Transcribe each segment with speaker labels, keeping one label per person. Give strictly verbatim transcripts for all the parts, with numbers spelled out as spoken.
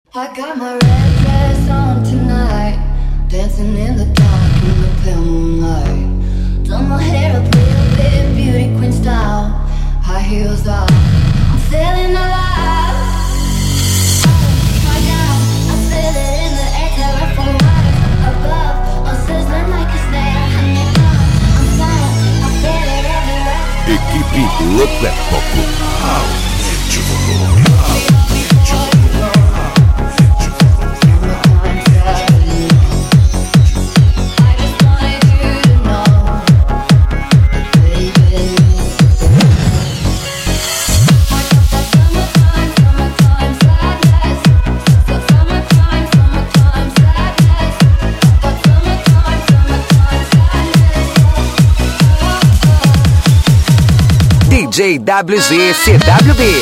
Speaker 1: I got my red dress on tonight, dancing in the dark in the pale moonlight. Done my hair up real big, beauty queen style, high heels off, I'm feeling alive. Right now, I feel it in the air, terraform right above, I'm sizzling like a snare. Hang it on, I'm flying, I feel it everywhere.
Speaker 2: Equipe Louco é Pouco. Aumente o volume.
Speaker 3: D J W Z C W B.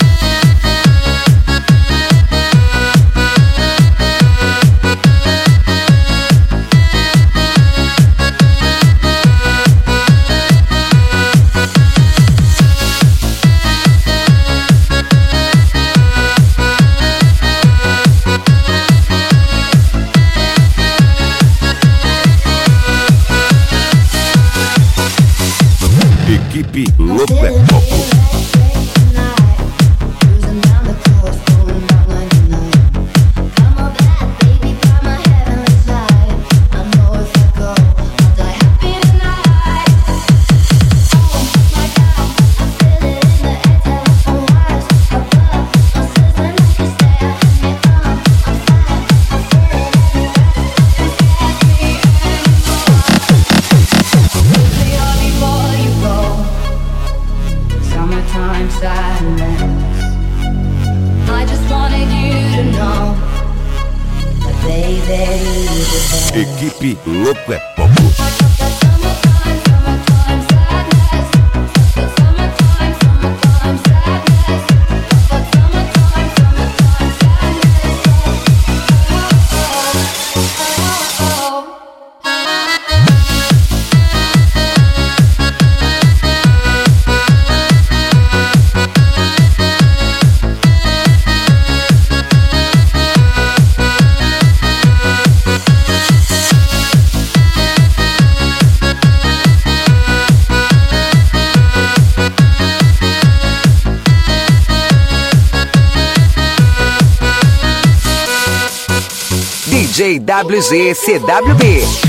Speaker 2: Equipe Louco é Pouco. Equipe Louco é Pouco.
Speaker 3: D J W Z C W B.